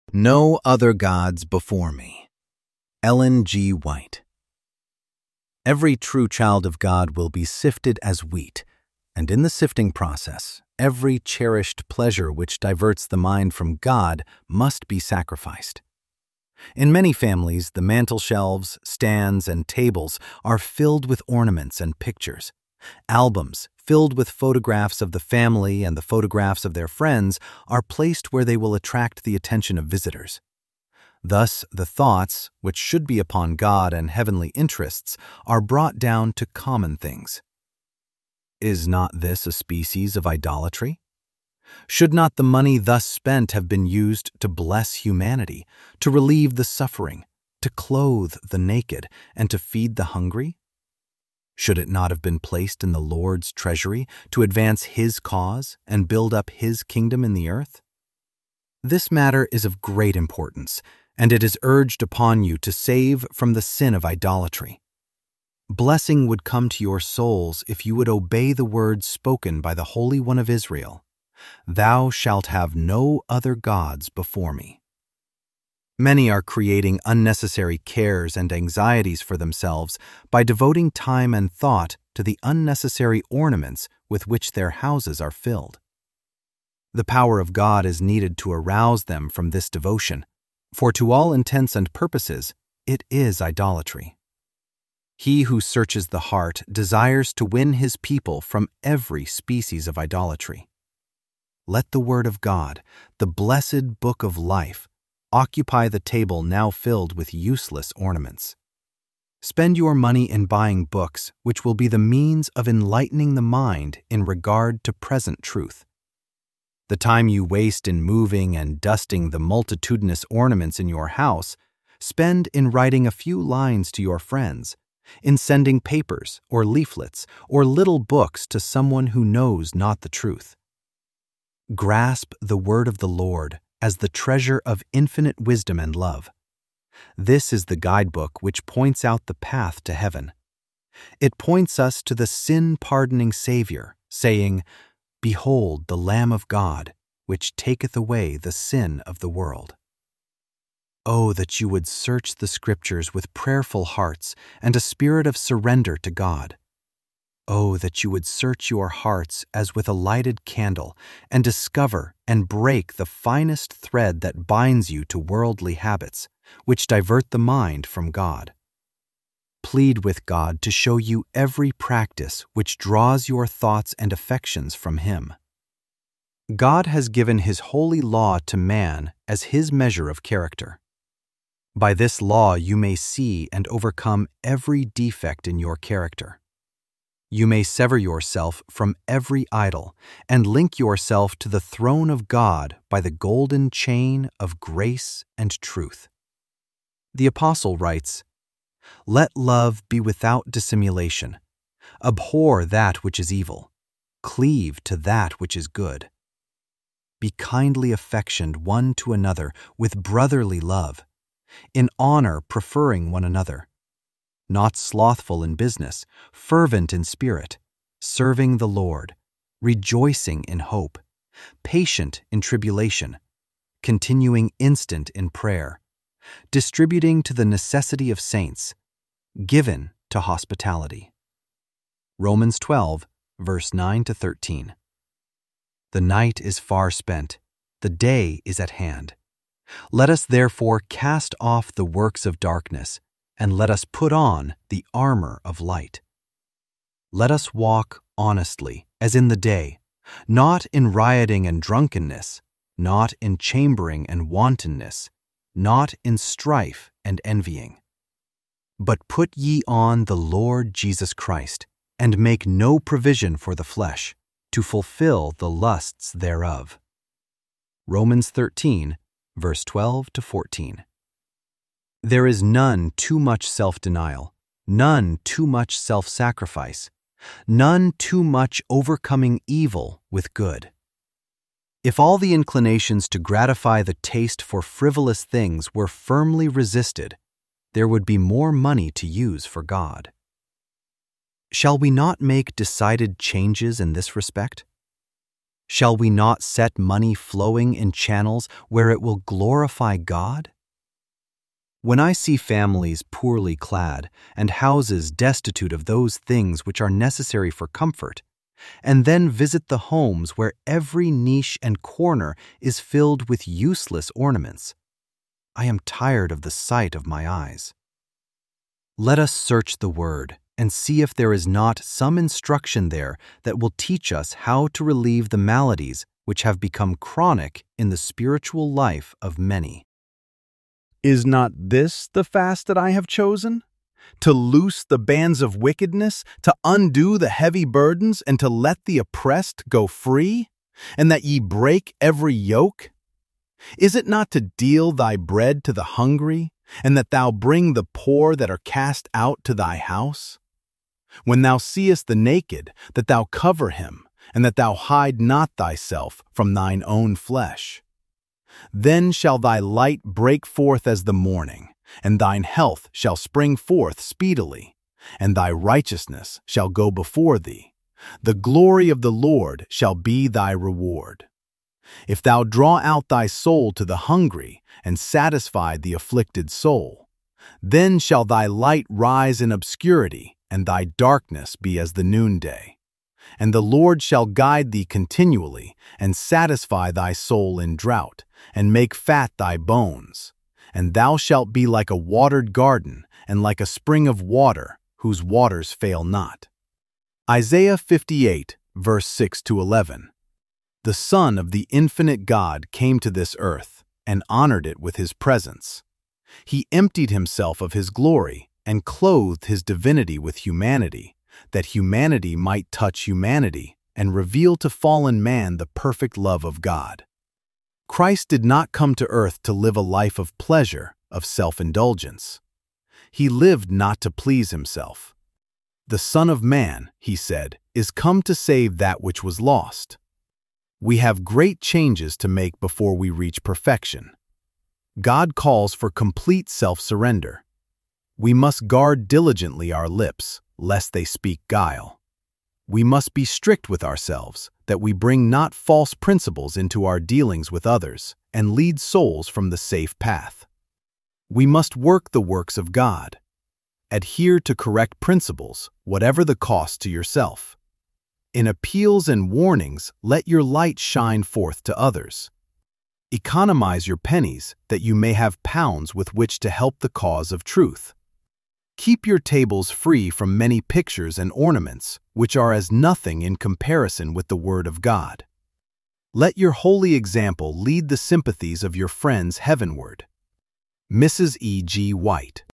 No Other Gods Before Me. Ellen G. White. Every true child of God will be sifted as wheat, and in the sifting process, every cherished pleasure which diverts the mind from God must be sacrificed. In many families, the mantel shelves, stands, and tables are filled with ornaments and pictures. Albums filled with photographs of the family and the photographs of their friends are placed where they will attract the attention of visitors. Thus, the thoughts, which should be upon God and heavenly interests, are brought down to common things. Is not this a species of idolatry? Should not the money thus spent have been used to bless humanity, to relieve the suffering, to clothe the naked, and to feed the hungry? Should it not have been placed in the Lord's treasury to advance His cause and build up His kingdom in the earth? This matter is of great importance, and it is urged upon you to save from the sin of idolatry. Blessing would come to your souls if you would obey the words spoken by the Holy One of Israel. Thou shalt have no other gods before me. Many are creating unnecessary cares and anxieties for themselves by devoting time and thought to the unnecessary ornaments with which their houses are filled. The power of God is needed to arouse them from this devotion, for to all intents and purposes, it is idolatry. He who searches the heart desires to win his people from every species of idolatry. Let the Word of God, the blessed book of life, occupy the table now filled with useless ornaments. Spend your money in buying books which will be the means of enlightening the mind in regard to present truth. The time you waste in moving and dusting the multitudinous ornaments in your house, spend in writing a few lines to your friends, in sending papers or leaflets or little books to someone who knows not the truth. Grasp the word of the Lord as the treasure of infinite wisdom and love. This is the guidebook which points out the path to heaven. It points us to the sin-pardoning Savior, saying, "Behold the Lamb of God, which taketh away the sin of the world." Oh, that you would search the Scriptures with prayerful hearts and a spirit of surrender to God. Oh, that you would search your hearts as with a lighted candle and discover and break the finest thread that binds you to worldly habits, which divert the mind from God. Plead with God to show you every practice which draws your thoughts and affections from Him. God has given His holy law to man as His measure of character. By this law you may see and overcome every defect in your character. You may sever yourself from every idol and link yourself to the throne of God by the golden chain of grace and truth. The Apostle writes, "Let love be without dissimulation. Abhor that which is evil. Cleave to that which is good. Be kindly affectioned one to another with brotherly love, in honor preferring one another. Not slothful in business, fervent in spirit, serving the Lord, rejoicing in hope, patient in tribulation, continuing instant in prayer, distributing to the necessity of saints, given to hospitality." Romans 12, verse 9-13. The night is far spent, the day is at hand. Let us therefore cast off the works of darkness, and let us put on the armor of light. Let us walk honestly, as in the day, not in rioting and drunkenness, not in chambering and wantonness, not in strife and envying. But put ye on the Lord Jesus Christ, and make no provision for the flesh, to fulfill the lusts thereof. Romans 13, verse 12-14. There is none too much self-denial, none too much self-sacrifice, none too much overcoming evil with good. If all the inclinations to gratify the taste for frivolous things were firmly resisted, there would be more money to use for God. Shall we not make decided changes in this respect? Shall we not set money flowing in channels where it will glorify God? When I see families poorly clad and houses destitute of those things which are necessary for comfort, and then visit the homes where every niche and corner is filled with useless ornaments, I am tired of the sight of my eyes. Let us search the Word and see if there is not some instruction there that will teach us how to relieve the maladies which have become chronic in the spiritual life of many. Is not this the fast that I have chosen? To loose the bands of wickedness, to undo the heavy burdens, and to let the oppressed go free, and that ye break every yoke? Is it not to deal thy bread to the hungry, and that thou bring the poor that are cast out to thy house? When thou seest the naked, that thou cover him, and that thou hide not thyself from thine own flesh. Then shall thy light break forth as the morning, and thine health shall spring forth speedily, and thy righteousness shall go before thee. The glory of the Lord shall be thy reward. If thou draw out thy soul to the hungry, and satisfy the afflicted soul, then shall thy light rise in obscurity, and thy darkness be as the noonday. And the Lord shall guide thee continually, and satisfy thy soul in drought, and make fat thy bones. And thou shalt be like a watered garden, and like a spring of water, whose waters fail not. Isaiah 58, verse 6-11. The Son of the infinite God came to this earth, and honored it with his presence. He emptied himself of his glory, and clothed his divinity with humanity, that humanity might touch humanity, and reveal to fallen man the perfect love of God. Christ did not come to earth to live a life of pleasure, of self-indulgence. He lived not to please himself. The Son of Man, he said, is come to save that which was lost. We have great changes to make before we reach perfection. God calls for complete self-surrender. We must guard diligently our lips, lest they speak guile. We must be strict with ourselves, that we bring not false principles into our dealings with others, and lead souls from the safe path. We must work the works of God. Adhere to correct principles, whatever the cost to yourself. In appeals and warnings, let your light shine forth to others. Economize your pennies, that you may have pounds with which to help the cause of truth. Keep your tables free from many pictures and ornaments, which are as nothing in comparison with the Word of God. Let your holy example lead the sympathies of your friends heavenward. Mrs. E. G. White.